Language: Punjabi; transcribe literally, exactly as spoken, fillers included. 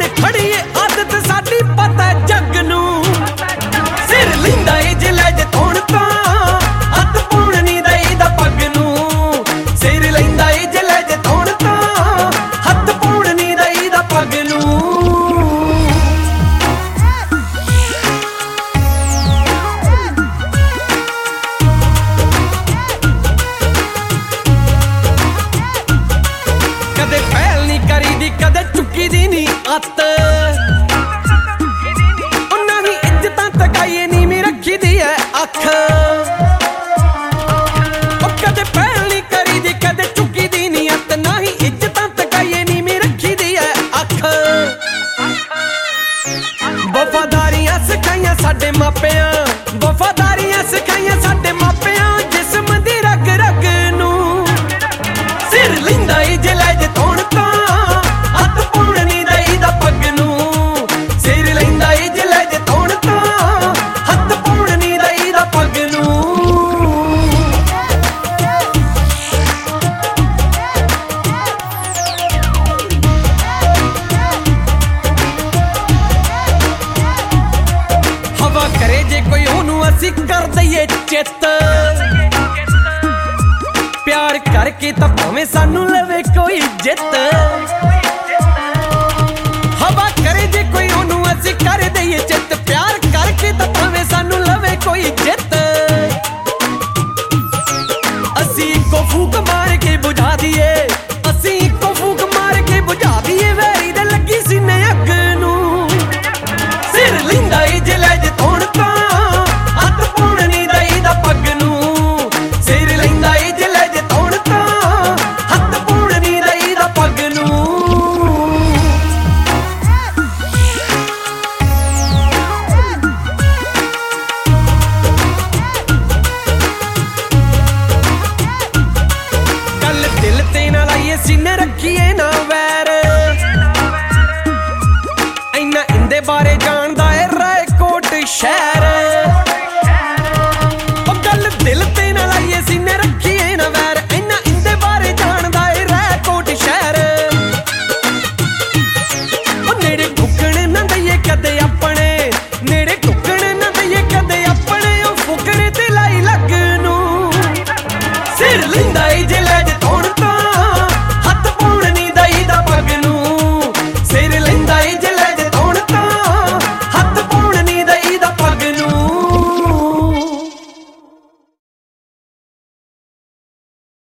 ਖੜੀਏ ਆਦਤ ਸਾਡੀ ਪਤਾ ਜੱਗ ਨੂੰ ਸਿਰ ਲਿੰਦਾ ਏ ਜੇ ਲੈ ਜੇ ਤੋਣ ਤਾਂ ਹੱਥ ਪੂਣ ਨਹੀਂ ਦਈਦਾ ਪੱਗ ਨੂੰ ਸਿਰ ਲੈਂਦਾ ਏ ਜੇ ਲੈ ਜੇ ਤੋਣ ਤਾਂ ਹੱਥ ਪੂਣ ਨਹੀਂ ਦਈਦਾ ਪੱਗ ਨੂੰ ਕਦੇ ਪਹਿਲ ਨਹੀਂ ਕਰੀਦੀ ਕਦੇ ਚੁੱਕੀ ਦੀ ਨਹੀਂ ਅੱਤ ਉਹਨਾਂ ਦੀ ਇੱਜ਼ਤਾਂ ਤਕਾਈਏ ਨੀ ਮੀ ਰੱਖੀ ਦੀ ਐ ਅੱਖ ਉਹ ਕਦੇ ਪਹਿਲ ਨਹੀਂ ਕਰੀਦੀ ਕਦੇ ਚੁੱਕੀ ਦੀ ਨਹੀਂ ਅੱਤ ਨਾ ਹੀ ਇੱਜ਼ਤਾਂ ਤਕਾਈਏ ਨੀ ਮੀ ਰੱਖੀ ਦੀ ਐ ਅੱਖ ਵਫਾਦਾਰੀਆਂ ਸਿਖਾਈਆਂ ਸਾਡੇ ਮਾਪਿਆਂ ਵਫਾਦਾਰੀਆਂ ਸਿਖਾਈਆਂ ਸਾਡੇ ਮਾਪਿਆਂ ਜਿਸਮ ਦੀ ਰਗ ਰਗ ਨੂੰ ਸਿਰ ਲਿੰਦਾ ਏ ਜੇ ਲੈ ਜੇ ਤੋਣ ਤਾਂ ਹੱਥ ਪੂਣ ਨਹੀਂ ਦਈਦਾ ਪੱਗ ਨੂੰ ਸਿਰ ਲੈਂਦਾ ਏ ਜੇ ਲੈ ਜੇ ਤੋਣ ਤਾਂ ਹੱਥ ਪੂਣ ਨਹੀਂ ਦਈਦਾ ਪੱਗ ਨੂੰ ਹਵਾ ਕਰੇ ਜੇ ਕੋਈ ਉਹਨੂੰ ਅਸੀਂ ਕਰ ਦਈਏ ਚਿੱਤ ਪਿਆਰ ਕਰਕੇ ਤਾਂ ਭਾਵੇਂ ਸਾਨੂੰ ਲਵੇ ਕੋਈ ਜਿੱਤ ਹਵਾ ਕਰੇ ਜੇ ਕੋਈ ਉਹਨੂੰ ਅਸੀਂ ਕਰ ਦਈਏ ਚਿੱਤ ਪਿਆਰ ਕਰਕੇ ਤਾਂ ਭਾਵੇਂ ਸਾਨੂੰ ਲਵੇ ਕੋਈ ਜਿੱਤ ਅਸੀਂ ਇੱਕੋ ਫੂਕ ਮਾਰ ਕੇ ਬੁਝਾ ਦਈਏ ਅਸੀਂ ਇੱਕੋ ਫੂਕ ਮਾਰ ਕੇ ਬੁਝਾ ਦਈਏ ਵੈਰੀ ਦੇ ਲੱਗੀ ਸੀਨੇ ਅੱਗ ਨੂੰ ਸਿਰ ਲਿੰਦਾ ਏ ਜੇ ਲੈ ਜੇ ਤੋਣ ਤਾਂ ਹੱਥ ਪੂਣ ਨਹੀਂ ਦਈਦਾ ਪੱਗ ਨੂੰ ਸਿਰ ਲੈਂਦਾ ਏ ਜੇ ਲੈ ਜੇ ਤੋਣ ਤਾਂ ਹੱਥ ਪੂਣ ਨਹੀਂ ਦਈਦਾ ਪੱਗ ਨੂੰ ਗੱਲ ਦਿਲ ਤੇ ਨਾ ਲਾਈਏ ਸੀਨੇ ਰੱਖੀਏ ਨਾ ਵੈਰ ਇੰਨਾ ਇੰਦੇ ਬਾਰੇ ਜਾਣਦਾ ਏ ਰਾਏਕੋਟ ਸ਼ਹਿਰ